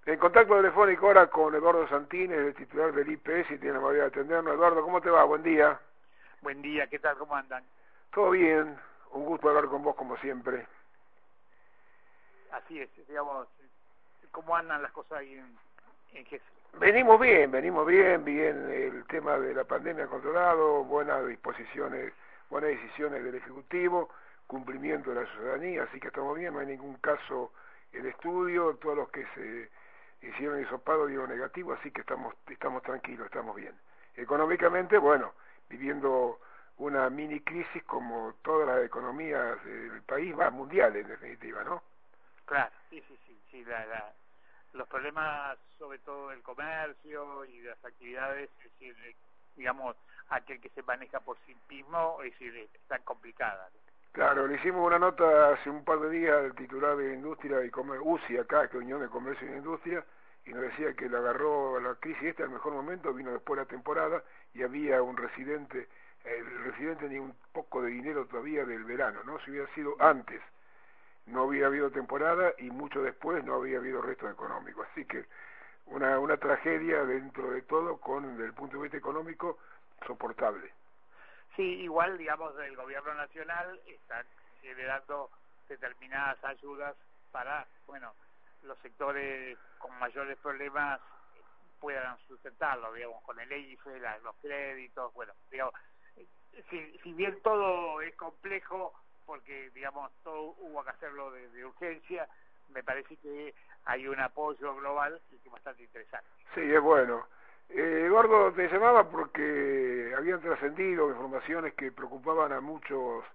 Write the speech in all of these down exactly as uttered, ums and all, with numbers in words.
En contacto telefónico ahora con Eduardo Santini, el titular del I P S, y tiene la amabilidad de atendernos. Eduardo, ¿cómo te va? Buen día. Buen día, ¿qué tal? ¿Cómo andan? Todo bien, un gusto hablar con vos como siempre. Así es, digamos, ¿cómo andan las cosas ahí en, en G E S? Venimos bien, venimos bien, bien el tema de la pandemia controlado, buenas disposiciones, buenas decisiones del Ejecutivo, cumplimiento de la ciudadanía, así que estamos bien, no hay ningún caso en estudio, todos los que se hicieron hisopado dieron negativo, así que estamos, estamos tranquilos, estamos bien. Económicamente, bueno, viviendo una mini crisis como todas las economías del país, va mundial en definitiva, ¿no? Claro, sí, sí, sí, sí la, la, los problemas sobre todo del comercio y de las actividades, es decir, digamos, aquel que se maneja por sí mismo, es decir, están complicadas. Claro, le hicimos una nota hace un par de días al titular de Industria y Comercio, U C I acá, que es Unión de Comercio y Industria, y nos decía que le agarró la crisis este al mejor momento, vino después de la temporada, y había un residente, el residente ni un poco de dinero todavía del verano, ¿no? Si hubiera sido antes, no había habido temporada, y mucho después no había habido resto económico, así que una, una tragedia dentro de todo, con, desde el punto de vista económico, soportable. Sí, igual, digamos, el gobierno nacional está generando determinadas ayudas para, bueno, los sectores con mayores problemas puedan sustentarlo, digamos, con el E I F E, la, los créditos, bueno, digamos, si, si bien todo es complejo, porque, digamos, todo hubo que hacerlo de, de urgencia, me parece que hay un apoyo global que es bastante interesante. Sí, es bueno. Eh, Eduardo, te llamaba porque habían trascendido informaciones que preocupaban a muchos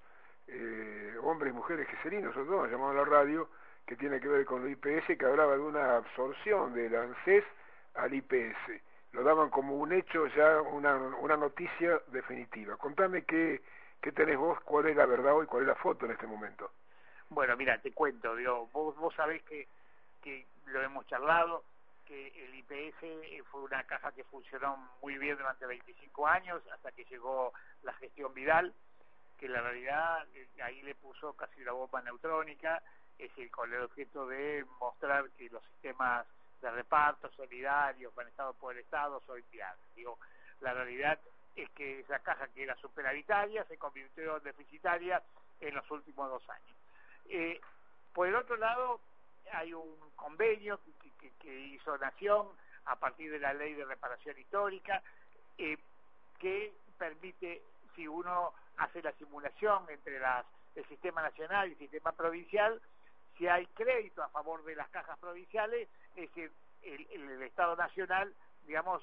eh, hombres y mujeres geserinos, sobre todo nos llamaban a la radio, que tiene que ver con el I P S, que hablaba de una absorción del ANSES al I P S. Lo daban como un hecho ya, una, una noticia definitiva. Contame qué, qué tenés vos, cuál es la verdad hoy, cuál es la foto en este momento. Bueno, mira, te cuento, digo, vos, vos sabés que, que lo hemos charlado, que el I P S fue una caja que funcionó muy bien durante veinticinco años, hasta que llegó la gestión Vidal, que la realidad ahí le puso casi la bomba neutrónica, es decir, con el objeto de mostrar que los sistemas de reparto solidarios manejados por el Estado son viables. Digo, la realidad es que esa caja que era superavitaria se convirtió en deficitaria en los últimos dos años. Eh, por el otro lado, hay un convenio que, que, que hizo Nación a partir de la ley de reparación histórica, eh, que permite, si uno hace la simulación entre las, el sistema nacional y el sistema provincial, si hay crédito a favor de las cajas provinciales, es decir, el, el, el Estado Nacional, digamos,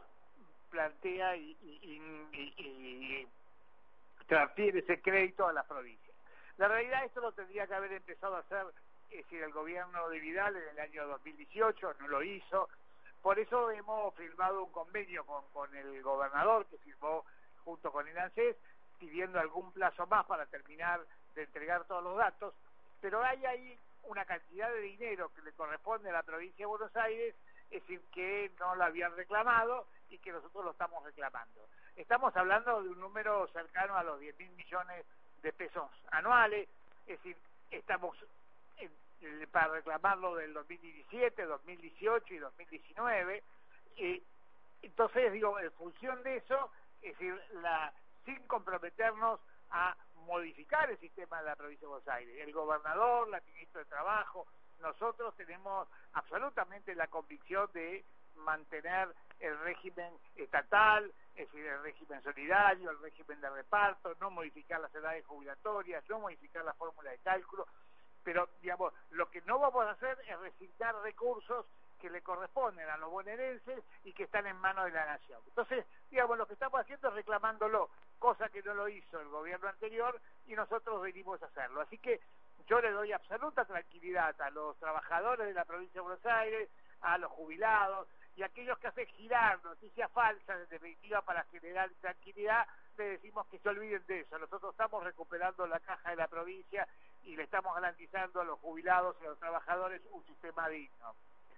plantea y, y, y, y transfiere ese crédito a las provincias. La realidad, esto lo tendría que haber empezado a hacer, es decir, el gobierno de Vidal en el año dos mil dieciocho, no lo hizo. Por eso hemos firmado un convenio con, con el gobernador, que firmó junto con el ANSES, pidiendo algún plazo más para terminar de entregar todos los datos, pero hay ahí una cantidad de dinero que le corresponde a la provincia de Buenos Aires, es decir, que no lo habían reclamado y que nosotros lo estamos reclamando. Estamos hablando de un número cercano a los diez mil millones de pesos anuales, es decir, estamos en, en, para reclamarlo del dos mil diecisiete, dos mil dieciocho y dos mil diecinueve, eh, entonces digo, en función de eso, es decir, la, sin comprometernos a modificar el sistema de la provincia de Buenos Aires, el gobernador, la ministra de Trabajo, nosotros tenemos absolutamente la convicción de mantener el régimen estatal, es decir, el régimen solidario, el régimen de reparto, no modificar las edades jubilatorias, no modificar la fórmula de cálculo, pero, digamos, lo que no vamos a hacer es resignar recursos que le corresponden a los bonaerenses y que están en manos de la nación. Entonces, digamos, lo que estamos haciendo es reclamándolo, cosa que no lo hizo el gobierno anterior y nosotros venimos a hacerlo. Así que yo le doy absoluta tranquilidad a los trabajadores de la provincia de Buenos Aires, a los jubilados y a aquellos que hacen girar noticias falsas, en definitiva, para generar tranquilidad, le decimos que se olviden de eso. Nosotros estamos recuperando la caja de la provincia y le estamos garantizando a los jubilados y a los trabajadores un sistema digno.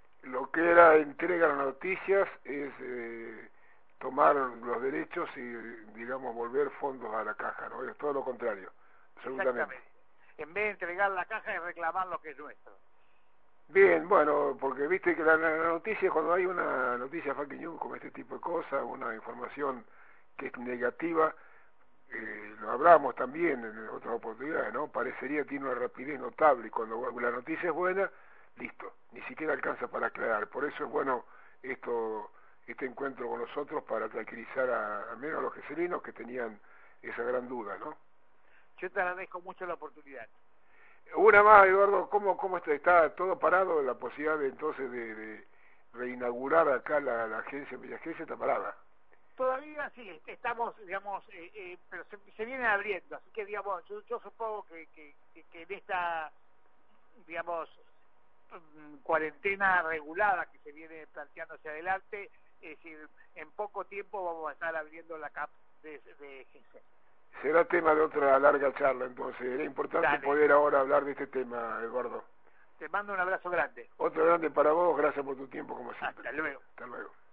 Lo que era entrega de noticias es eh, tomar los derechos y, digamos, volver fondos a la caja, ¿no? Es todo lo contrario, absolutamente. Exactamente. En vez de entregar la caja es reclamar lo que es nuestro. Bien, bueno, porque viste que la, la noticia, cuando hay una noticia fake news como este tipo de cosas, una información que es negativa, eh, lo hablamos también en otras oportunidades, ¿no? Parecería que tiene una rapidez notable y cuando la noticia es buena, listo, ni siquiera alcanza para aclarar. Por eso es bueno esto, este encuentro con nosotros para tranquilizar a, al menos a los geselinos que tenían esa gran duda, ¿no? Yo te agradezco mucho la oportunidad. Una más, Eduardo, ¿cómo, cómo está? ¿Está todo parado la posibilidad de entonces de, de reinaugurar acá la, la agencia, la agencia está parada? Todavía sí, estamos, digamos, eh, eh, pero se, se viene abriendo, así que, digamos, yo, yo supongo que, que, que, que en esta, digamos, cuarentena regulada que se viene planteando hacia adelante, es decir, en poco tiempo vamos a estar abriendo la C A P de, de G C. Será tema de otra larga charla, entonces. Era importante Dale. poder ahora hablar de este tema, Eduardo. Te mando un abrazo grande. Otro grande para vos, gracias por tu tiempo, como siempre. Hasta luego. Hasta luego.